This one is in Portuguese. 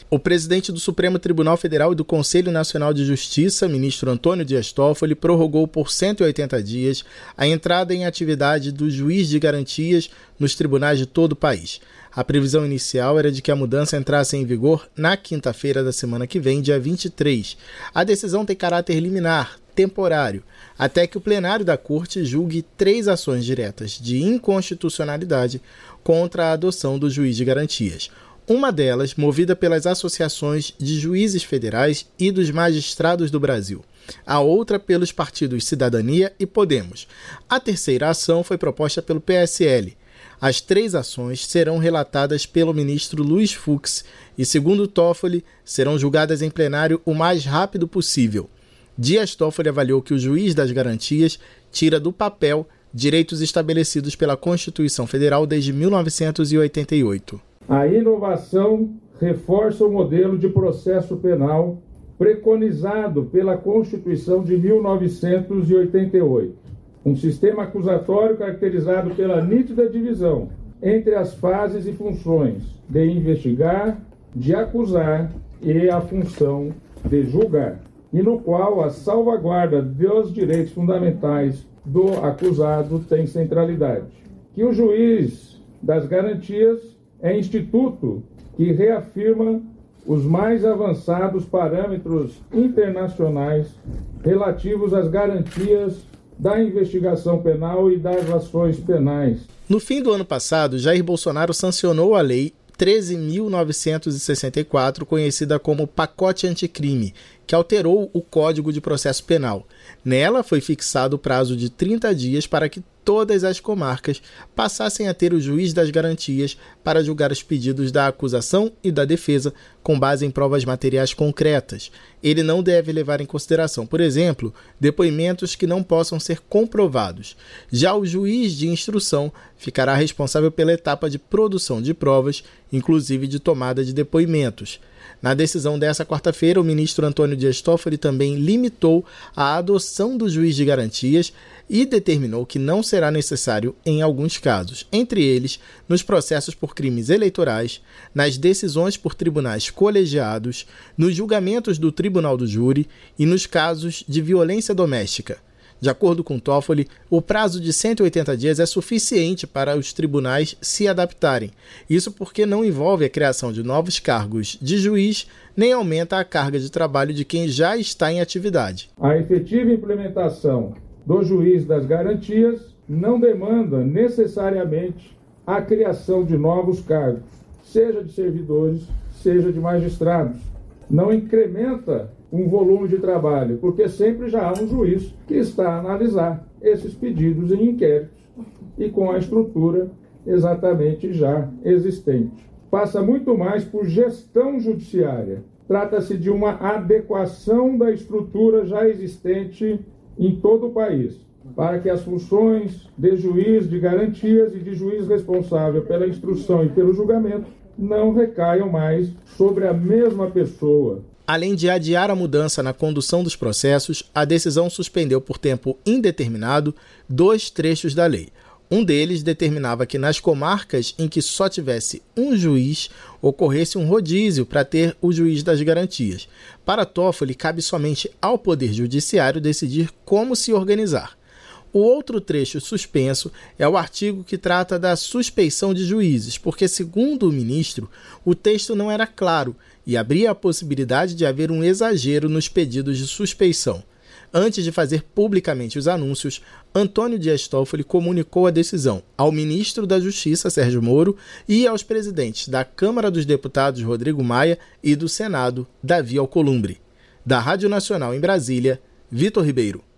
O presidente do Supremo Tribunal Federal e do Conselho Nacional de Justiça, ministro Antônio Dias Toffoli, prorrogou por 180 dias a entrada em atividade do juiz de garantias nos tribunais de todo o país. A previsão inicial era de que a mudança entrasse em vigor na quinta-feira da semana que vem, dia 23. A decisão tem caráter liminar, temporário, até que o plenário da Corte julgue 3 ações diretas de inconstitucionalidade contra a adoção do juiz de garantias. Uma delas, movida pelas associações de juízes federais e dos magistrados do Brasil. A outra pelos partidos Cidadania e Podemos. A terceira ação foi proposta pelo PSL. As 3 ações serão relatadas pelo ministro Luiz Fux e, segundo Toffoli, serão julgadas em plenário o mais rápido possível. Dias Toffoli avaliou que o juiz das garantias tira do papel direitos estabelecidos pela Constituição Federal desde 1988. A inovação reforça o modelo de processo penal preconizado pela Constituição de 1988. Um sistema acusatório caracterizado pela nítida divisão entre as fases e funções de investigar, de acusar e a função de julgar, e no qual a salvaguarda dos direitos fundamentais do acusado tem centralidade. Que o juiz das garantias é instituto que reafirma os mais avançados parâmetros internacionais relativos às garantias da investigação penal e das ações penais. No fim do ano passado, Jair Bolsonaro sancionou a Lei 13.964, conhecida como Pacote Anticrime, que alterou o Código de Processo Penal. Nela foi fixado o prazo de 30 dias para que todas as comarcas passassem a ter o juiz das garantias para julgar os pedidos da acusação e da defesa com base em provas materiais concretas. Ele não deve levar em consideração, por exemplo, depoimentos que não possam ser comprovados. Já o juiz de instrução ficará responsável pela etapa de produção de provas, inclusive de tomada de depoimentos. Na decisão dessa quarta-feira, o ministro Antônio Dias Toffoli também limitou a adoção do juiz de garantias e determinou que não será necessário em alguns casos, entre eles nos processos por crimes eleitorais, nas decisões por tribunais colegiados, nos julgamentos do Tribunal do Júri e nos casos de violência doméstica. De acordo com Toffoli, o prazo de 180 dias é suficiente para os tribunais se adaptarem. Isso porque não envolve a criação de novos cargos de juiz, nem aumenta a carga de trabalho de quem já está em atividade. A efetiva implementação do juiz das garantias não demanda necessariamente a criação de novos cargos, seja de servidores, seja de magistrados. Não incrementa um volume de trabalho, porque sempre já há um juiz que está a analisar esses pedidos em inquéritos e com a estrutura exatamente já existente. Passa muito mais por gestão judiciária. Trata-se de uma adequação da estrutura já existente em todo o país, para que as funções de juiz de garantias e de juiz responsável pela instrução e pelo julgamento não recaiam mais sobre a mesma pessoa. Além de adiar a mudança na condução dos processos, a decisão suspendeu por tempo indeterminado 2 trechos da lei. Um deles determinava que nas comarcas em que só tivesse um juiz, ocorresse um rodízio para ter o juiz das garantias. Para Toffoli, cabe somente ao Poder Judiciário decidir como se organizar. O outro trecho suspenso é o artigo que trata da suspeição de juízes, porque, segundo o ministro, o texto não era claro e abria a possibilidade de haver um exagero nos pedidos de suspeição. Antes de fazer publicamente os anúncios, Antônio Dias Toffoli comunicou a decisão ao ministro da Justiça, Sérgio Moro, e aos presidentes da Câmara dos Deputados, Rodrigo Maia, e do Senado, Davi Alcolumbre. Da Rádio Nacional em Brasília, Vitor Ribeiro.